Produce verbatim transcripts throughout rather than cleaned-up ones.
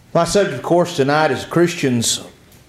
My subject, of course, tonight is Christians'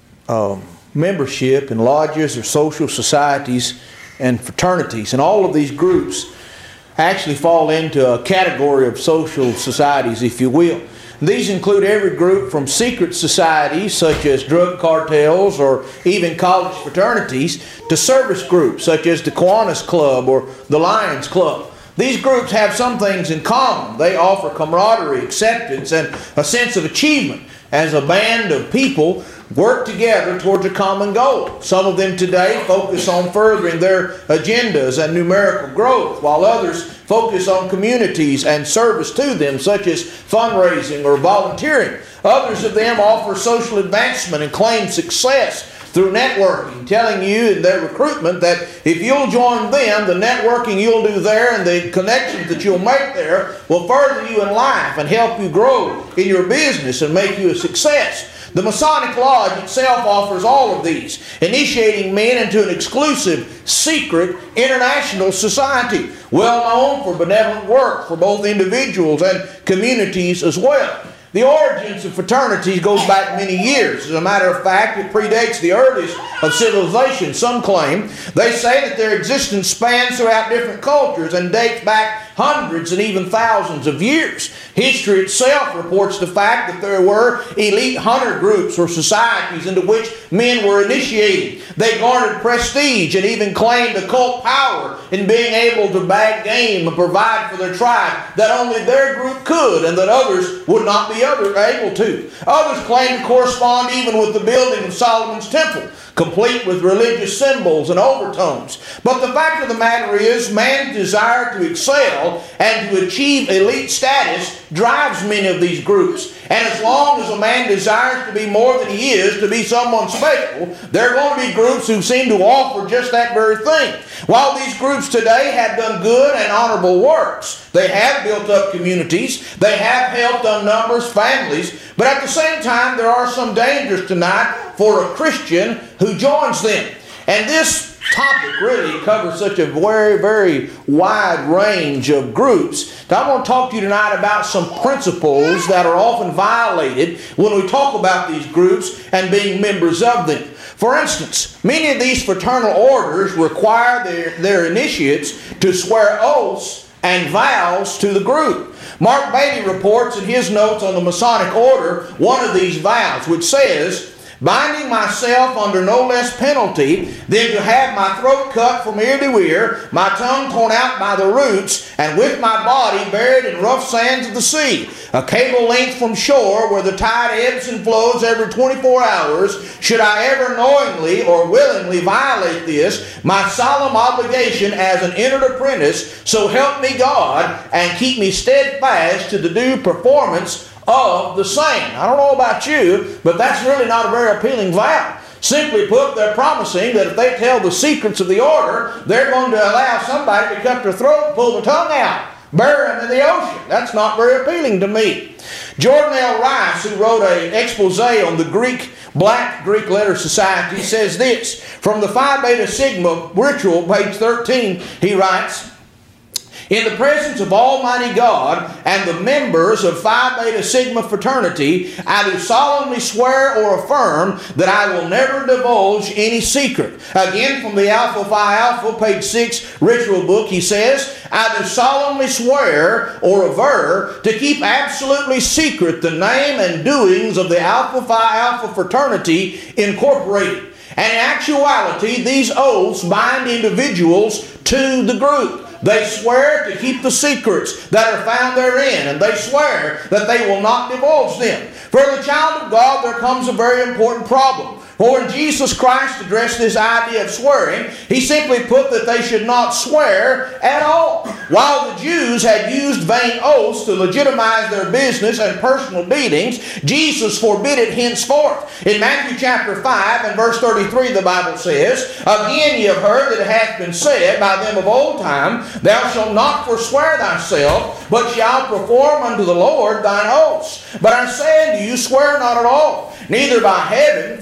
um, membership in lodges or social societies and fraternities. And all of these groups actually fall into a category of social societies, if you will. These include every group from secret societies such as drug cartels or even college fraternities to service groups such as the Kiwanis Club or the Lions Club. These groups have some things in common. They offer camaraderie, acceptance, and a sense of achievement as a band of people work together towards a common goal. Some of them today focus on furthering their agendas and numerical growth, while others focus on communities and service to them, such as fundraising or volunteering. Others of them offer social advancement and claim success through networking, telling you in their recruitment that if you'll join them, the networking you'll do there and the connections that you'll make there will further you in life and help you grow in your business and make you a success. The Masonic Lodge itself offers all of these, initiating men into an exclusive, secret, international society, well known for benevolent work for both individuals and communities as well. The origins of fraternities goes back many years. As a matter of fact, it predates the earliest of civilization, some claim. They say that their existence spans throughout different cultures and dates back hundreds and even thousands of years. History itself reports the fact that there were elite hunter groups or societies into which men were initiated. They garnered prestige and even claimed occult power in being able to bag game and provide for their tribe that only their group could and that others would not be able to. Others claim to correspond even with the building of Solomon's temple, complete with religious symbols and overtones. But the fact of the matter is, man's desire to excel and to achieve elite status drives many of these groups. And as long as a man desires to be more than he is, to be someone special, there are going to be groups who seem to offer just that very thing. While these groups today have done good and honorable works, they have built up communities, they have helped numerous families, but at the same time there are some dangers tonight for a Christian who joins them. And this topic really covers such a very, very wide range of groups that I want to talk to you tonight about some principles that are often violated when we talk about these groups and being members of them. For instance, many of these fraternal orders require their, their initiates to swear oaths and vows to the group. Mark Bailey reports in his notes on the Masonic order one of these vows, which says, "Binding myself under no less penalty than to have my throat cut from ear to ear, my tongue torn out by the roots, and with my body buried in rough sands of the sea, a cable length from shore where the tide ebbs and flows every twenty-four hours, should I ever knowingly or willingly violate this, my solemn obligation as an entered apprentice, so help me God, and keep me steadfast to the due performance of the same." I don't know about you, but that's really not a very appealing vow. Simply put, they're promising that if they tell the secrets of the order, they're going to allow somebody to cut their throat and pull the tongue out, bury them in the ocean. That's not very appealing to me. Jordan L. Rice, who wrote an expose on the Greek Black Greek Letter Society, says this. From the Phi Beta Sigma ritual, page thirteen, he writes, "In the presence of Almighty God and the members of Phi Beta Sigma fraternity, I do solemnly swear or affirm that I will never divulge any secret." Again, from the Alpha Phi Alpha, page six, ritual book, he says, "I do solemnly swear or aver to keep absolutely secret the name and doings of the Alpha Phi Alpha fraternity incorporated." And in actuality, these oaths bind individuals to the group. They swear to keep the secrets that are found therein, and they swear that they will not divulge them. For the child of God, there comes a very important problem. For when Jesus Christ addressed this idea of swearing, he simply put that they should not swear at all. While the Jews had used vain oaths to legitimize their business and personal dealings, Jesus forbid it henceforth. In Matthew chapter five and verse thirty-three, the Bible says, "Again ye have heard that it hath been said by them of old time, Thou shalt not forswear thyself, but shalt perform unto the Lord thine oaths. But I say unto you, swear not at all, neither by heaven, for it is God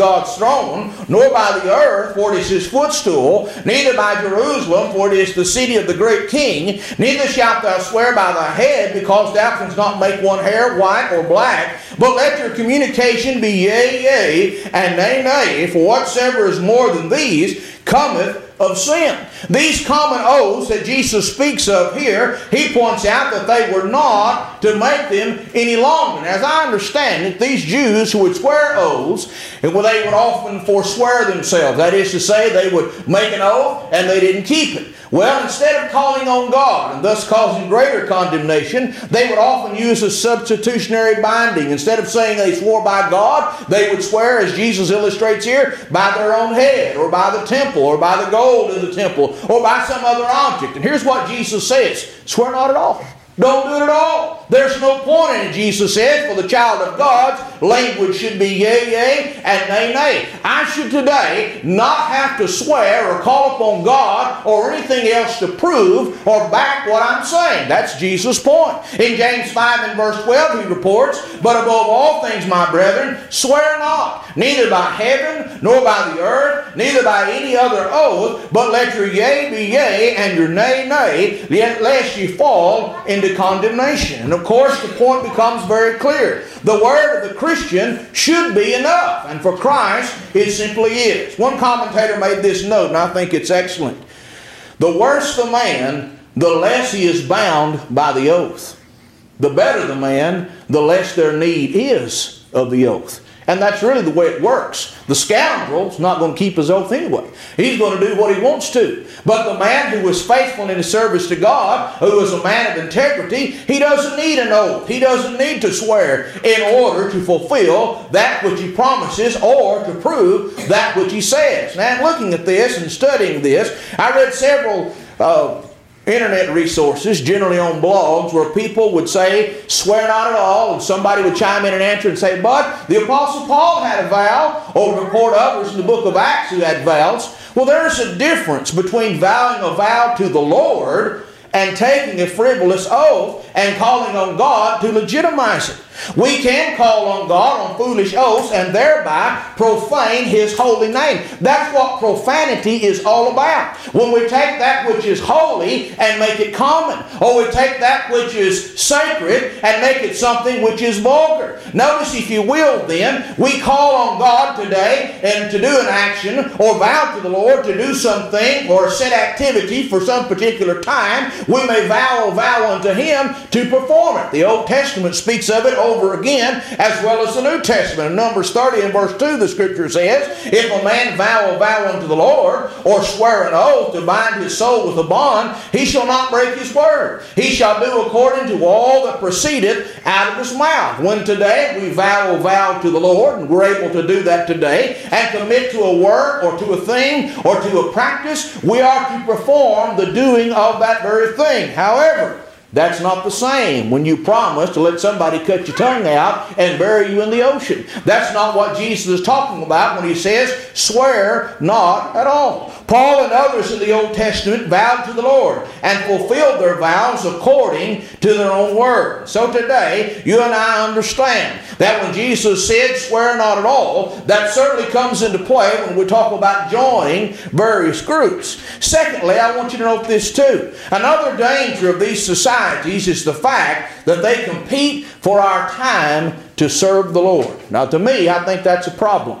God's throne, nor by the earth, for it is his footstool, neither by Jerusalem, for it is the city of the great king. Neither shalt thou swear by thy head, because thou canst not make one hair white or black. But let your communication be yea, yea, and nay, nay, for whatsoever is more than these cometh of sin. These common oaths that Jesus speaks of here, he points out that they were not to make them any longer. And as I understand it, these Jews who would swear oaths, and well, they would often forswear themselves. That is to say, they would make an oath and they didn't keep it. Well, instead of calling on God and thus causing greater condemnation, they would often use a substitutionary binding. Instead of saying they swore by God, they would swear, as Jesus illustrates here, by their own head, or by the temple, or by the gold in the temple, or by some other object. And here's what Jesus says: swear not at all. Don't do it at all. There's no point in it, Jesus said. For the child of God's language should be yea, yea, and nay, nay. I should today not have to swear or call upon God or anything else to prove or back what I'm saying. That's Jesus' point. In James five and verse twelve he reports, but above all things, my brethren, swear not, neither by heaven, nor by the earth, neither by any other oath, but let your yea be yea, and your nay, nay, lest ye fall into condemnation. And of course the point becomes very clear. The word of the Christian should be enough, and for Christ it simply is. One commentator made this note, and I think it's excellent. The worse the man, the less he is bound by the oath. The better the man, the less their need is of the oath. And that's really the way it works. The scoundrel's not going to keep his oath anyway. He's going to do what he wants to. But the man who was faithful in his service to God, who is a man of integrity, he doesn't need an oath. He doesn't need to swear in order to fulfill that which he promises or to prove that which he says. Now, looking at this and studying this, I read several uh, internet resources, generally on blogs, where people would say, swear not at all, and somebody would chime in and answer and say, but the Apostle Paul had a vow, or report others in the book of Acts who had vows. Well, there's a difference between vowing a vow to the Lord and taking a frivolous oath and calling on God to legitimize it. We can call on God on foolish oaths and thereby profane His holy name. That's what profanity is all about. When we take that which is holy and make it common, or we take that which is sacred and make it something which is vulgar. Notice, if you will, then, we call on God today and to do an action or vow to the Lord to do something or a set activity for some particular time. We may vow a vow unto Him to perform it. The Old Testament speaks of it over again, as well as the New Testament. In Numbers thirty and verse two, the Scripture says, if a man vow a vow unto the Lord, or swear an oath to bind his soul with a bond, he shall not break his word. He shall do according to all that proceedeth out of his mouth. When today we vow a vow to the Lord, and we're able to do that today, and commit to a work, or to a thing, or to a practice, we are to perform the doing of that very thing. However, that's not the same when you promise to let somebody cut your tongue out and bury you in the ocean. That's not what Jesus is talking about when He says, swear not at all. Paul and others in the Old Testament vowed to the Lord and fulfilled their vows according to their own word. So today, you and I understand that when Jesus said, swear not at all, that certainly comes into play when we talk about joining various groups. Secondly, I want you to note this too. Another danger of these societies is the fact that they compete for our time to serve the Lord. Now, to me, I think that's a problem.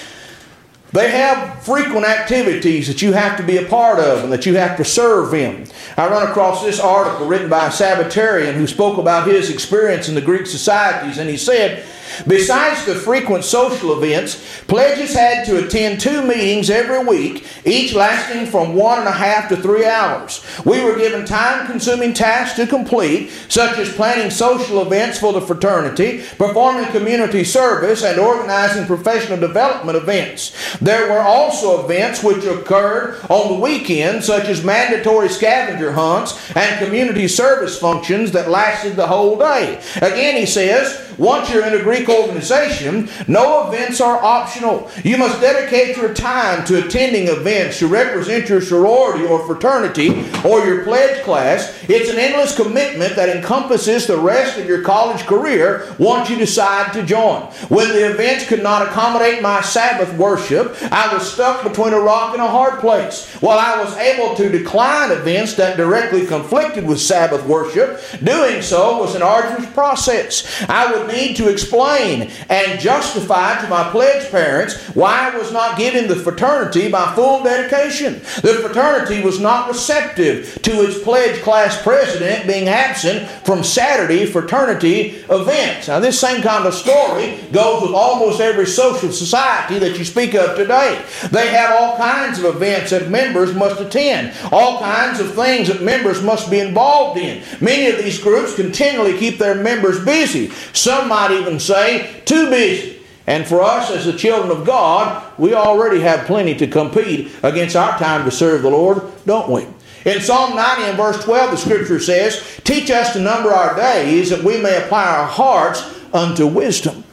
They have frequent activities that you have to be a part of and that you have to serve in. I run across this article written by a Sabbatarian who spoke about his experience in the Greek societies, and he said, besides the frequent social events, pledges had to attend two meetings every week, each lasting from one and a half to three hours. We were given time-consuming tasks to complete, such as planning social events for the fraternity, performing community service, and organizing professional development events. There were also events which occurred on the weekend, such as mandatory scavenger hunts and community service functions that lasted the whole day. Again, he says, once you're in a Greek organization, no events are optional. You must dedicate your time to attending events to represent your sorority or fraternity or your pledge class. It's an endless commitment that encompasses the rest of your college career once you decide to join. When the events could not accommodate my Sabbath worship, I was stuck between a rock and a hard place. While I was able to decline events that directly conflicted with Sabbath worship, doing so was an arduous process. I would need to explain and justify to my pledge parents why I was not giving the fraternity my full dedication. The fraternity was not receptive to its pledge class president being absent from Saturday fraternity events. Now, this same kind of story goes with almost every social society that you speak of today. They have all kinds of events that members must attend, all kinds of things that members must be involved in. Many of these groups continually keep their members busy. Some might even say too busy. And for us as the children of God, we already have plenty to compete against our time to serve the Lord, don't we? In Psalm ninety and verse twelve, the Scripture says, "Teach us to number our days, that we may apply our hearts unto wisdom."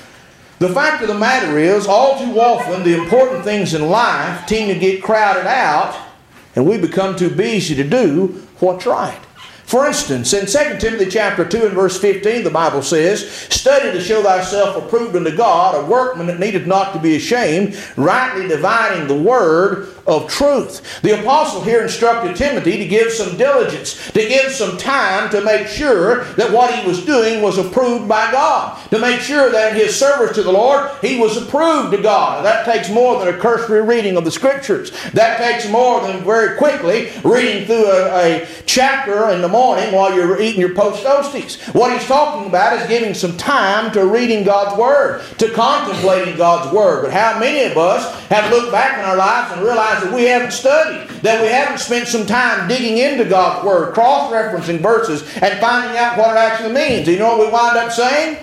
The fact of the matter is, all too often, the important things in life tend to get crowded out, and we become too busy to do what's right. For instance, in Second Timothy chapter two and verse fifteen, the Bible says, "Study to show thyself approved unto God, a workman that needeth not to be ashamed, rightly dividing the word of truth." The apostle here instructed Timothy to give some diligence, to give some time to make sure that what he was doing was approved by God, to make sure that in his service to the Lord, he was approved to God. Now, that takes more than a cursory reading of the Scriptures. That takes more than very quickly reading through a, a chapter in the morning while you're eating your post toasties. What he's talking about is giving some time to reading God's Word, to contemplating God's Word. But how many of us have looked back in our lives and realized that we haven't studied, that we haven't spent some time digging into God's Word, cross-referencing verses and finding out what it actually means? Do you know what we wind up saying?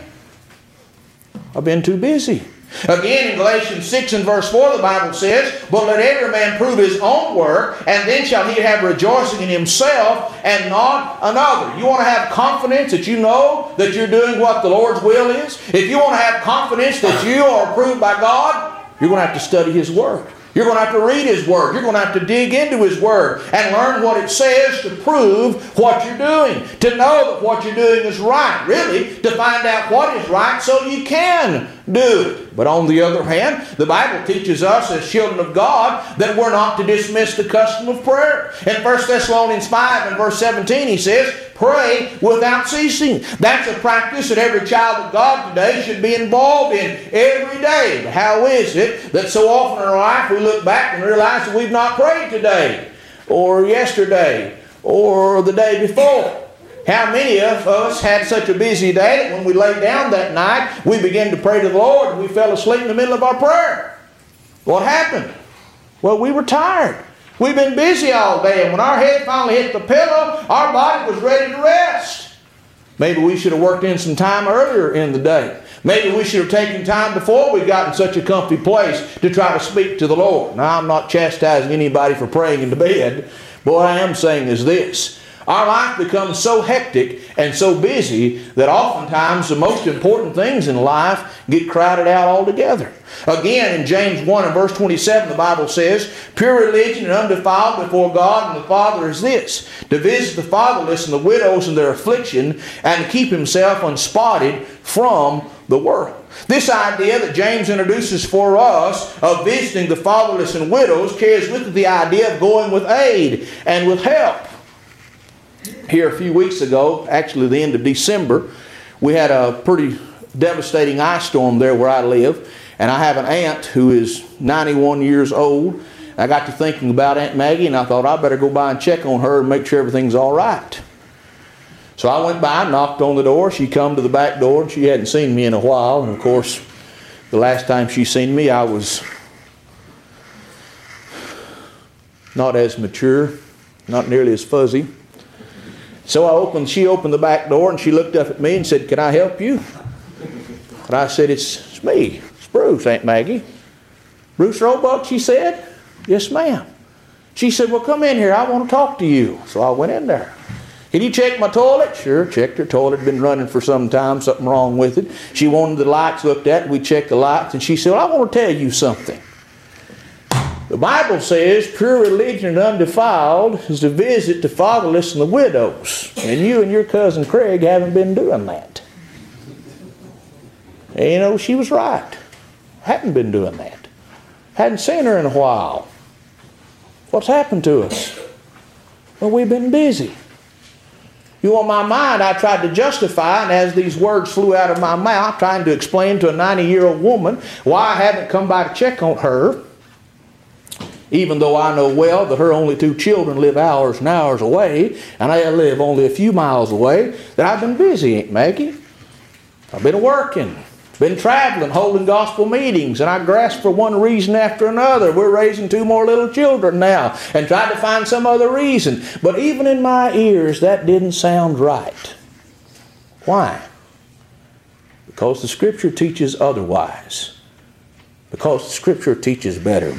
I've been too busy. Again, in Galatians six and verse four, the Bible says, "But let every man prove his own work, and then shall he have rejoicing in himself and not another." You want to have confidence that you know that you're doing what the Lord's will is? If you want to have confidence that you are approved by God, you're going to have to study His Word. You're going to have to read His Word. You're going to have to dig into His Word and learn what it says to prove what you're doing. To know that what you're doing is right. Really, to find out what is right so you can do it. But on the other hand, the Bible teaches us as children of God that we're not to dismiss the custom of prayer. In First Thessalonians five and verse seventeen, he says, "Pray without ceasing." That's a practice that every child of God today should be involved in every day. But how is it that so often in our life we look back and realize that we've not prayed today, or yesterday, or the day before? How many of us had such a busy day that when we laid down that night, we began to pray to the Lord and we fell asleep in the middle of our prayer? What happened? Well, we were tired. We've been busy all day, and when our head finally hit the pillow, our body was ready to rest. Maybe we should have worked in some time earlier in the day. Maybe we should have taken time before we got in such a comfy place to try to speak to the Lord. Now, I'm not chastising anybody for praying in the bed, but what I am saying is this. Our life becomes so hectic and so busy that oftentimes the most important things in life get crowded out altogether. Again, in James one and verse twenty-seven, the Bible says, "Pure religion and undefiled before God and the Father is this, to visit the fatherless and the widows in their affliction, and to keep himself unspotted from the world." This idea that James introduces for us of visiting the fatherless and widows carries with it the idea of going with aid and with help. Here a few weeks ago, actually the end of December, we had a pretty devastating ice storm there where I live. And I have an aunt who is ninety-one years old. I got to thinking about Aunt Maggie, and I thought I better go by and check on her and make sure everything's all right. So I went by and knocked on the door. She come to the back door, and she hadn't seen me in a while. And of course, the last time she seen me, I was not as mature, not nearly as fuzzy. So I opened, she opened the back door, and she looked up at me and said, "Can I help you?" And I said, it's, it's me. It's Bruce, Aunt Maggie. "Bruce Roebuck," she said. "Yes, ma'am." She said, "Well, come in here. I want to talk to you." So I went in there. Can you check my toilet? Sure, checked her toilet. Had been running for some time, something wrong with it. She wanted the lights looked at. We checked the lights, and she said, well, I want to tell you something. The Bible says pure religion and undefiled is to visit the fatherless and the widows. And you and your cousin Craig haven't been doing that. And you know, she was right. Hadn't been doing that. Hadn't seen her in a while. What's happened to us? Well, we've been busy. You know, in my mind, I tried to justify, and as these words flew out of my mouth, trying to explain to a ninety-year-old woman why I haven't come by to check on her, even though I know well that her only two children live hours and hours away, and I live only a few miles away, that I've been busy, Aunt Maggie. I've been working, been traveling, holding gospel meetings, and I grasped for one reason after another. We're raising two more little children now, and tried to find some other reason. But even in my ears, that didn't sound right. Why? Because the Scripture teaches otherwise. Because the Scripture teaches better.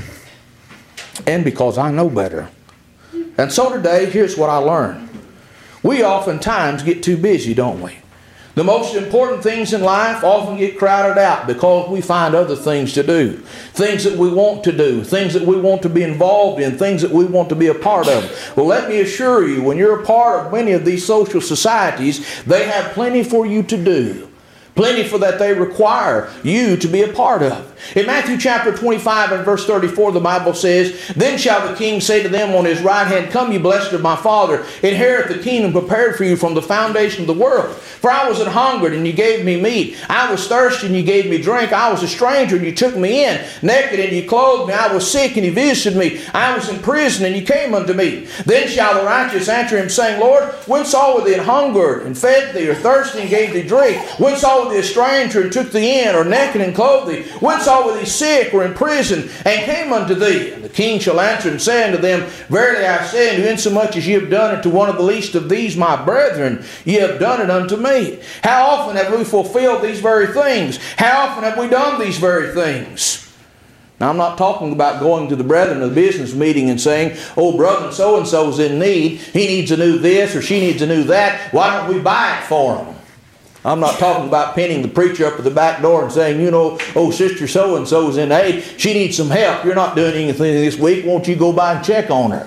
And because I know better. And so today, here's what I learned. We oftentimes get too busy, don't we? The most important things in life often get crowded out because we find other things to do. Things that we want to do. Things that we want to be involved in. Things that we want to be a part of. Well, let me assure you, when you're a part of many of these social societies, they have plenty for you to do. Plenty for that they require you to be a part of. In Matthew chapter twenty-five and verse thirty-four, the Bible says, Then shall the king say to them on his right hand, Come, ye blessed of my Father, inherit the kingdom prepared for you from the foundation of the world. For I was an hungered, and you gave me meat. I was thirsty, and you gave me drink. I was a stranger, and you took me in. Naked, and you clothed me. I was sick, and you visited me. I was in prison, and you came unto me. Then shall the righteous answer him, saying, Lord, when saw we thee an hungered, and fed thee, or thirsty, and gave thee drink? When saw we thee a stranger, and took thee in, or naked, and clothed thee? When saw we thee sick, or in prison, and came unto thee? And the king shall answer and say unto them, Verily I say unto you, insomuch as ye have done it to one of the least of these my brethren, ye have done it unto me. How often have we fulfilled these very things? How often have we done these very things? Now, I'm not talking about going to the brethren of the business meeting and saying, oh, brother so-and-so is in need. He needs a new this or she needs a new that. Why don't we buy it for him? I'm not talking about pinning the preacher up at the back door and saying, you know, oh, sister so-and-so is in aid. She needs some help. You're not doing anything this week. Won't you go by and check on her?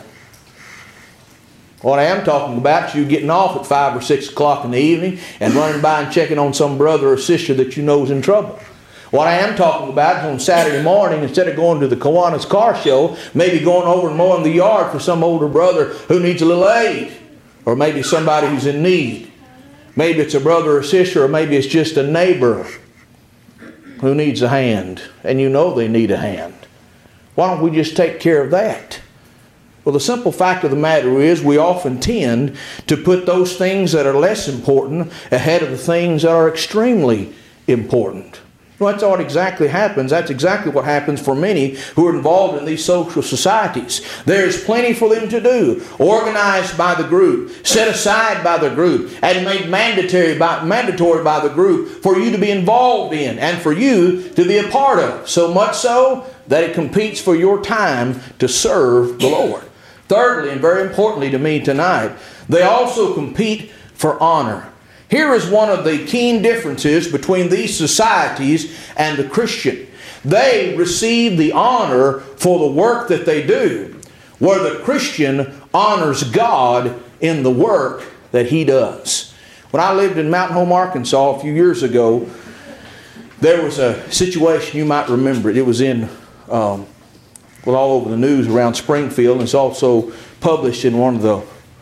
What I am talking about is you getting off at five or six o'clock in the evening and running by and checking on some brother or sister that you know is in trouble. What I am talking about is on Saturday morning, instead of going to the Kiwanis car show, maybe going over and mowing the yard for some older brother who needs a little aid. Or maybe somebody who's in need. Maybe it's a brother or sister, or maybe it's just a neighbor who needs a hand. And you know they need a hand. Why don't we just take care of that? Well, the simple fact of the matter is we often tend to put those things that are less important ahead of the things that are extremely important. Well, that's what exactly happens. That's exactly what happens for many who are involved in these social societies. There's plenty for them to do, organized by the group, set aside by the group, and made mandatory by, mandatory by the group for you to be involved in and for you to be a part of. So much so that it competes for your time to serve the Lord. Thirdly, and very importantly to me tonight, they also compete for honor. Here is one of the keen differences between these societies and the Christian. They receive the honor for the work that they do, where the Christian honors God in the work that he does. When I lived in Mountain Home, Arkansas a few years ago, there was a situation, you might remember it. It was in, um, well, all over the news around Springfield, and it's also published in one of the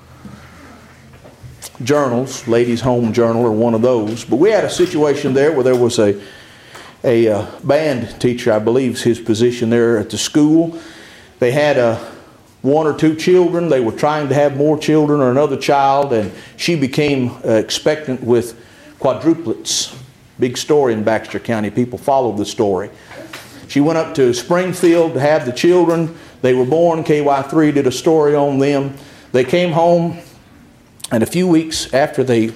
journals, Ladies' Home Journal or one of those. But we had a situation there where there was a, a uh, band teacher, I believe is his position there at the school. They had uh, one or two children. They were trying to have more children or another child, and she became uh, expectant with quadruplets. Big story in Baxter County. People followed the story. She went up to Springfield to have the children. They were born. K Y three did a story on them. They came home. And a few weeks after they, a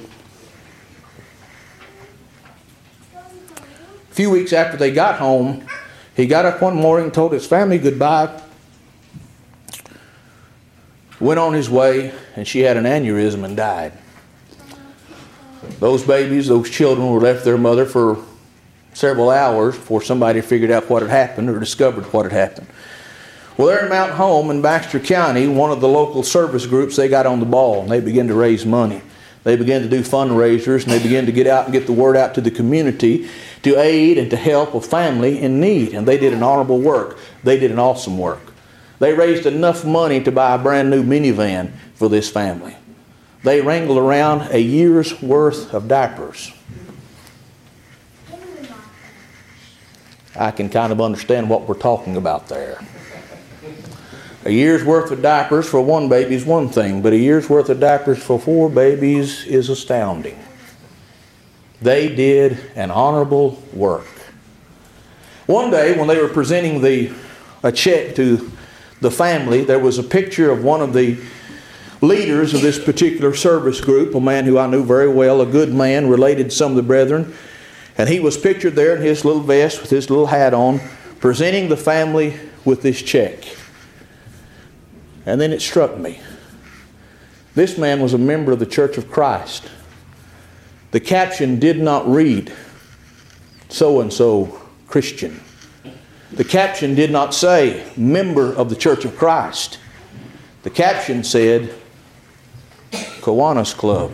few weeks after they got home, he got up one morning and told his family goodbye. went on his way, and she had an aneurysm and died. Those babies, those children were left their mother for several hours before somebody figured out what had happened or discovered what had happened. Well, there in Mountain Home in Baxter County, one of the local service groups, they got on the ball and they began to raise money. They began to do fundraisers, and they began to get out and get the word out to the community to aid and to help a family in need. And they did an honorable work. They did an awesome work. They raised enough money to buy a brand new minivan for this family. They wrangled around a year's worth of diapers. I can kind of understand what we're talking about there. A year's worth of diapers for one baby is one thing, but a year's worth of diapers for four babies is astounding. They did an honorable work. One day when they were presenting the a check to the family, there was a picture of one of the leaders of this particular service group, a man who I knew very well, a good man, related to some of the brethren. And he was pictured there in his little vest with his little hat on, presenting the family with this check. And then it struck me. This man was a member of the Church of Christ. The caption did not read, so-and-so Christian. The caption did not say, member of the Church of Christ. The caption said, Kiwanis Club.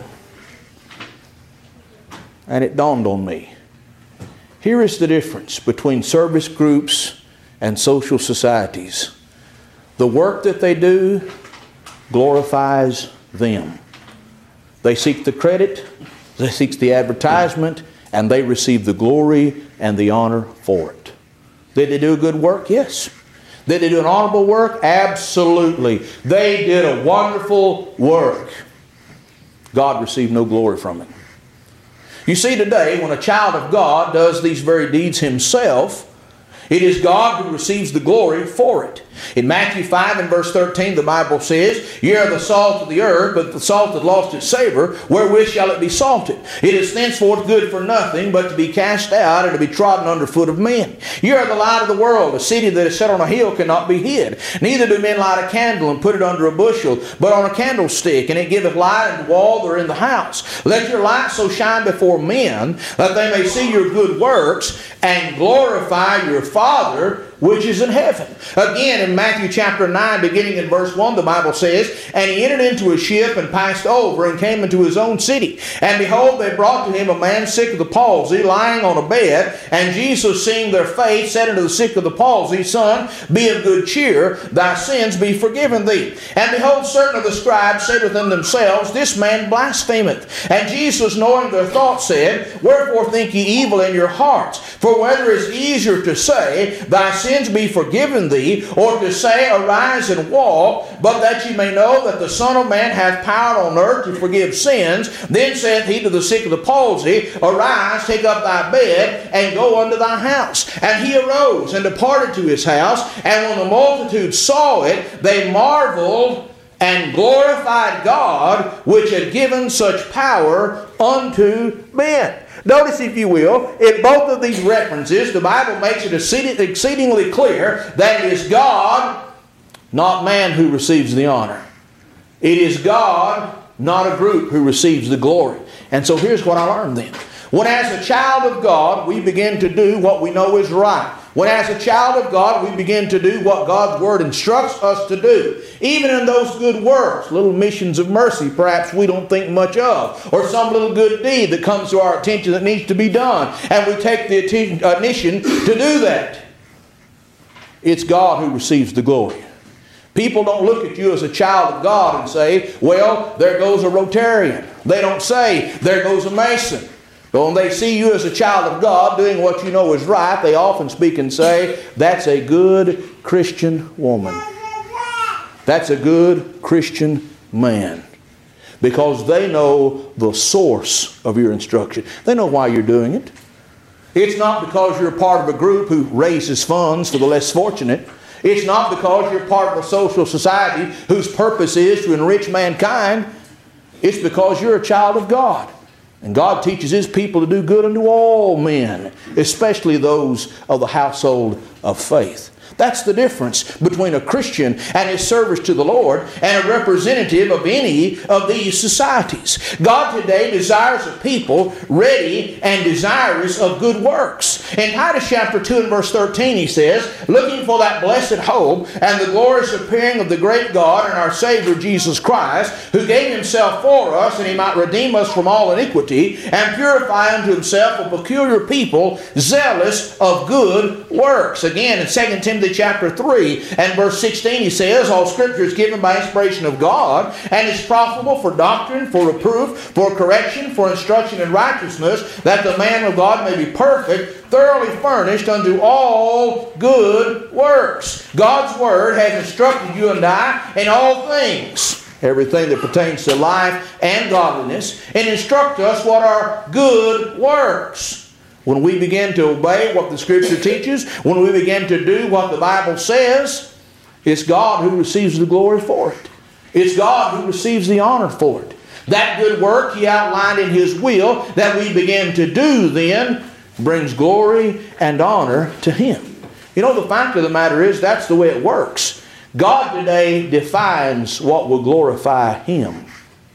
And it dawned on me. Here is the difference between service groups and social societies. The work that they do glorifies them. They seek the credit, they seek the advertisement, and they receive the glory and the honor for it. Did they do a good work? Yes. Did they do an honorable work? Absolutely. They did a wonderful work. God received no glory from it. You see, today, when a child of God does these very deeds himself, it is God who receives the glory for it. In Matthew five and verse thirteen, the Bible says, "Ye are the salt of the earth, but the salt hath lost its savor, wherewith shall it be salted? It is thenceforth good for nothing, but to be cast out and to be trodden under foot of men. Ye are the light of the world. A city that is set on a hill cannot be hid. Neither do men light a candle and put it under a bushel, but on a candlestick, and it giveth light unto all that are in the house. Let your light so shine before men, that they may see your good works, and glorify your Father which is in heaven." Again, in Matthew chapter nine, beginning in verse one, the Bible says, "And he entered into a ship and passed over and came into his own city. And behold, they brought to him a man sick of the palsy, lying on a bed. And Jesus, seeing their faith, said unto the sick of the palsy, Son, be of good cheer, thy sins be forgiven thee. And behold, certain of the scribes said within themselves, This man blasphemeth. And Jesus, knowing their thoughts, said, Wherefore think ye evil in your hearts? For whether it is easier to say, Thy sins be forgiven thee, or to say, Arise and walk, but that ye may know that the Son of Man hath power on earth to forgive sins. Then saith he to the sick of the palsy, Arise, take up thy bed, and go unto thy house. And he arose and departed to his house. And when the multitude saw it, they marveled and glorified God, which had given such power unto men. Notice, if you will, in both of these references, the Bible makes it exceedingly clear that it is God, not man, who receives the honor. It is God, not a group, who receives the glory. And so here's what I learned then. When as a child of God, we begin to do what we know is right. When as a child of God, we begin to do what God's Word instructs us to do. Even in those good works, little missions of mercy perhaps we don't think much of. Or some little good deed that comes to our attention that needs to be done. And we take the initiative to do that. It's God who receives the glory. People don't look at you as a child of God and say, well, there goes a Rotarian. They don't say, there goes a Mason. But when they see you as a child of God doing what you know is right, they often speak and say, that's a good Christian woman. That's a good Christian man. Because they know the source of your instruction. They know why you're doing it. It's not because you're part of a group who raises funds for the less fortunate. It's not because you're part of a social society whose purpose is to enrich mankind. It's because you're a child of God. And God teaches His people to do good unto all men, especially those of the household of faith. That's the difference between a Christian and his service to the Lord and a representative of any of these societies. God today desires a people ready and desirous of good works. In Titus chapter two and verse thirteen he says, looking for that blessed hope and the glorious appearing of the great God and our Savior Jesus Christ, who gave himself for us, and he might redeem us from all iniquity, and purify unto himself a peculiar people, zealous of good works. Again, in Second Timothy chapter three and verse sixteen he says, all Scripture is given by inspiration of God, and is profitable for doctrine, for reproof, for correction, for instruction in righteousness, that the man of God may be perfect, thoroughly furnished unto all good works. God's Word has instructed you and I in all things, everything that pertains to life and godliness, and instruct us what are good works. When we begin to obey what the Scripture teaches, when we begin to do what the Bible says, it's God who receives the glory for it. It's God who receives the honor for it. That good work He outlined in His will that we begin to do then brings glory and honor to Him. You know, the fact of the matter is that's the way it works. God today defines what will glorify Him.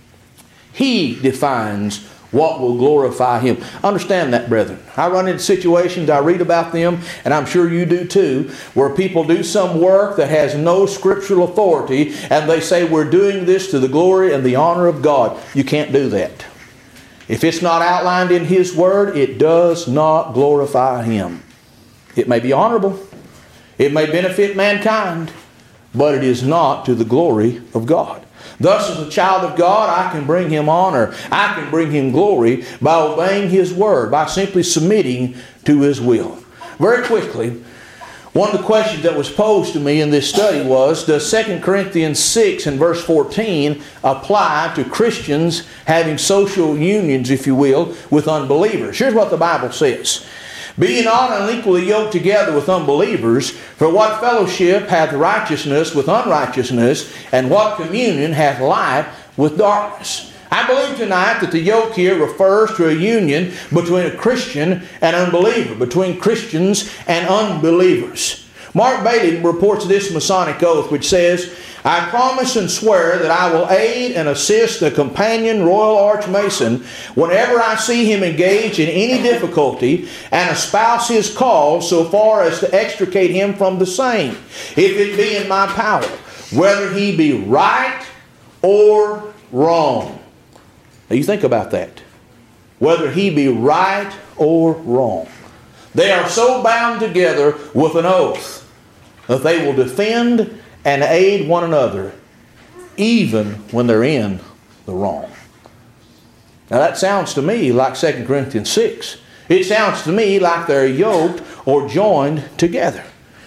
He defines what will glorify Him. Understand that, brethren. I run into situations, I read about them, and I'm sure you do too, where people do some work that has no scriptural authority, and they say we're doing this to the glory and the honor of God. You can't do that. If it's not outlined in His Word, it does not glorify Him. It may be honorable. It may benefit mankind, but it is not to the glory of God. Thus, as a child of God, I can bring Him honor. I can bring Him glory by obeying His Word, by simply submitting to His will. Very quickly, one of the questions that was posed to me in this study was, does Second Corinthians six and verse fourteen apply to Christians having social unions, if you will, with unbelievers? Here's what the Bible says. Be ye not unequally yoked together with unbelievers, for what fellowship hath righteousness with unrighteousness, and what communion hath light with darkness? I believe tonight that the yoke here refers to a union between a Christian and unbeliever, between Christians and unbelievers. Mark Bailey reports this Masonic oath which says, I promise and swear that I will aid and assist the companion Royal Arch Mason whenever I see him engaged in any difficulty, and espouse his cause so far as to extricate him from the same, if it be in my power, whether he be right or wrong. Now you think about that. Whether he be right or wrong. They are so bound together with an oath that they will defend and aid one another even when they're in the wrong. Now that sounds to me like Second Corinthians six. It sounds to me like they're yoked or joined together.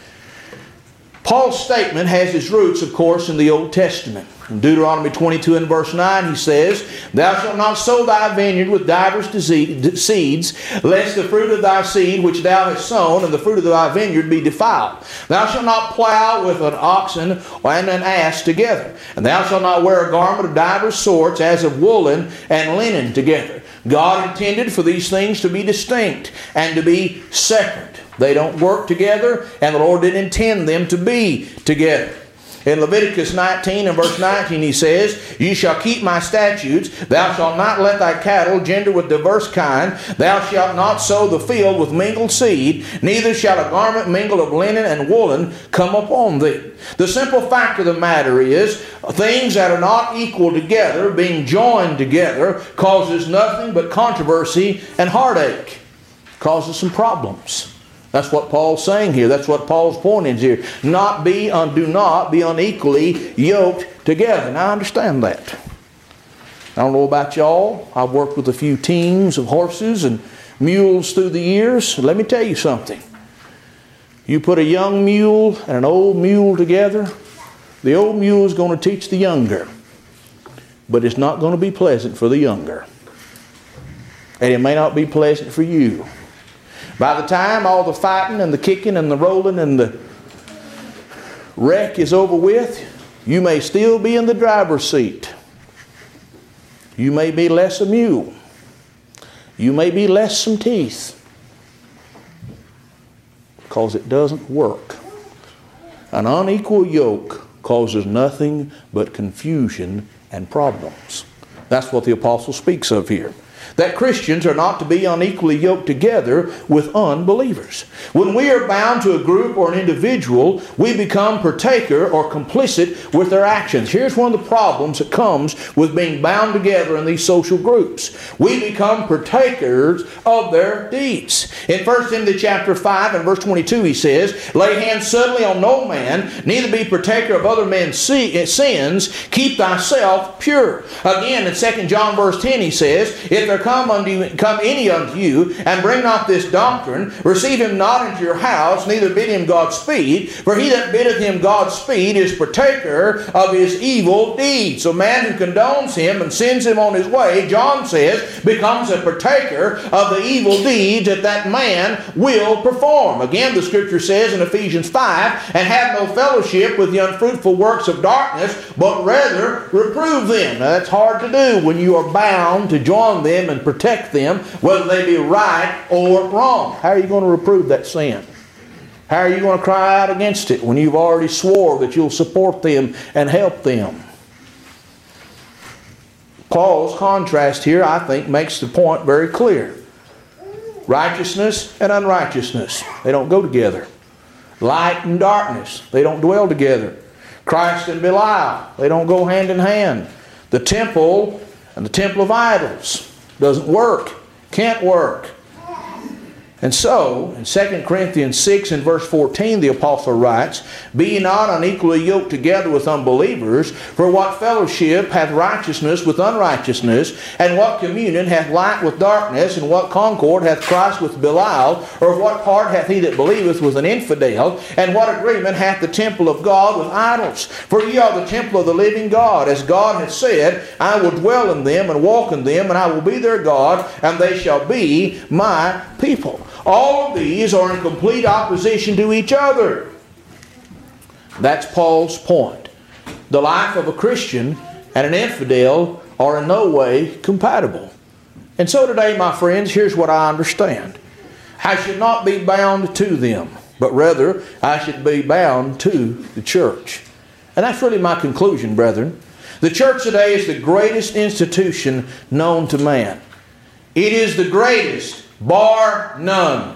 Paul's statement has its roots, of course, in the Old Testament. In Deuteronomy twenty-two and verse nine he says, Thou shalt not sow thy vineyard with divers seeds, lest the fruit of thy seed which thou hast sown and the fruit of thy vineyard be defiled. Thou shalt not plow with an oxen and an ass together. And thou shalt not wear a garment of divers sorts, as of woolen and linen together. God intended for these things to be distinct and to be separate. They don't work together, and the Lord didn't intend them to be together. In Leviticus nineteen and verse nineteen he says, You shall keep my statutes. Thou shalt not let thy cattle gender with diverse kind. Thou shalt not sow the field with mingled seed. Neither shall a garment mingled of linen and woolen come upon thee. The simple fact of the matter is, things that are not equal together, being joined together, causes nothing but controversy and heartache. Causes some problems. That's what Paul's saying here. That's what Paul's point is here. Not be, un, do not be unequally yoked together. Now I understand that. I don't know about y'all. I've worked with a few teams of horses and mules through the years. Let me tell you something. You put a young mule and an old mule together, the old mule is going to teach the younger. But it's not going to be pleasant for the younger. And it may not be pleasant for you. By the time all the fighting and the kicking and the rolling and the wreck is over with, you may still be in the driver's seat. You may be less a mule. You may be less some teeth. Because it doesn't work. An unequal yoke causes nothing but confusion and problems. That's what the apostle speaks of here. That Christians are not to be unequally yoked together with unbelievers. When we are bound to a group or an individual, we become partaker or complicit with their actions. Here's one of the problems that comes with being bound together in these social groups. We become partakers of their deeds. In First Timothy chapter five and verse twenty-two he says, "Lay hands suddenly on no man, neither be partaker of other men's sins, keep thyself pure." Again in Second John verse ten he says, "If there come unto come any unto you, and bring not this doctrine, receive him not into your house, neither bid him Godspeed. For he that biddeth him Godspeed is partaker of his evil deeds." So a man who condones him and sends him on his way, John says, becomes a partaker of the evil deeds that that man will perform. Again, the Scripture says in Ephesians five, "And have no fellowship with the unfruitful works of darkness, but rather reprove them." Now that's hard to do when you are bound to join them and protect them, whether they be right or wrong. How are you going to reprove that sin? How are you going to cry out against it when you've already swore that you'll support them and help them? Paul's contrast here, I think, makes the point very clear. Righteousness and unrighteousness, they don't go together. Light and darkness, they don't dwell together. Christ and Belial, they don't go hand in hand. The temple and the temple of idols doesn't work, can't work. And so, in Second Corinthians six and verse fourteen, the apostle writes, "Be ye not unequally yoked together with unbelievers, for what fellowship hath righteousness with unrighteousness, and what communion hath light with darkness, and what concord hath Christ with Belial, or what part hath he that believeth with an infidel, and what agreement hath the temple of God with idols? For ye are the temple of the living God, as God hath said, I will dwell in them and walk in them, and I will be their God, and they shall be my people." All of these are in complete opposition to each other. That's Paul's point. The life of a Christian and an infidel are in no way compatible. And so today, my friends, here's what I understand. I should not be bound to them, but rather I should be bound to the church. And that's really my conclusion, brethren. The church today is the greatest institution known to man. It is the greatest, bar none.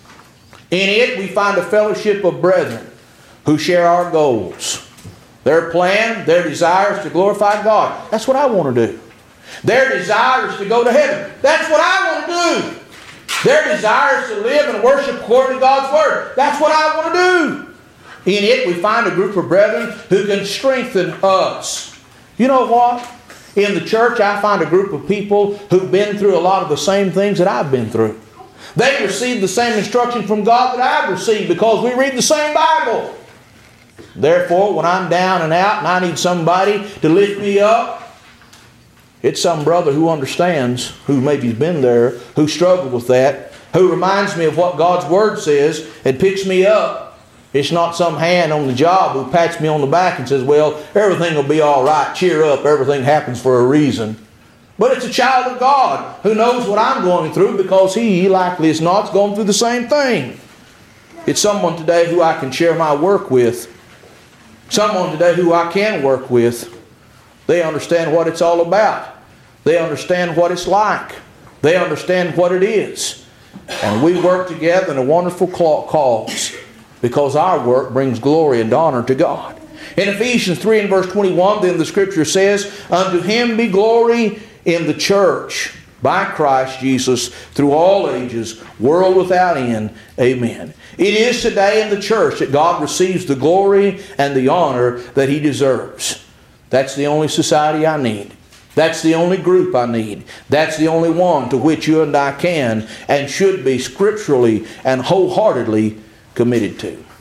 In it we find a fellowship of brethren who share our goals. Their plan, their desire is to glorify God. That's what I want to do. Their desire is to go to heaven. That's what I want to do. Their desire is to live and worship according to God's Word. That's what I want to do. In it we find a group of brethren who can strengthen us. You know what? In the church, I find a group of people who've been through a lot of the same things that I've been through. They received the same instruction from God that I've received because we read the same Bible. Therefore, when I'm down and out and I need somebody to lift me up, it's some brother who understands, who maybe has been there, who struggled with that, who reminds me of what God's Word says and picks me up. It's not some hand on the job who pats me on the back and says, well, everything will be all right. Cheer up. Everything happens for a reason. But it's a child of God who knows what I'm going through because he, likely as not, is going through the same thing. It's someone today who I can share my work with. Someone today who I can work with. They understand what it's all about. They understand what it's like. They understand what it is. And we work together in a wonderful cause, because our work brings glory and honor to God. In Ephesians three and verse twenty-one, then the Scripture says, "Unto Him be glory in the church by Christ Jesus through all ages, world without end. Amen." It is today in the church that God receives the glory and the honor that He deserves. That's the only society I need. That's the only group I need. That's the only one to which you and I can and should be scripturally and wholeheartedly committed to.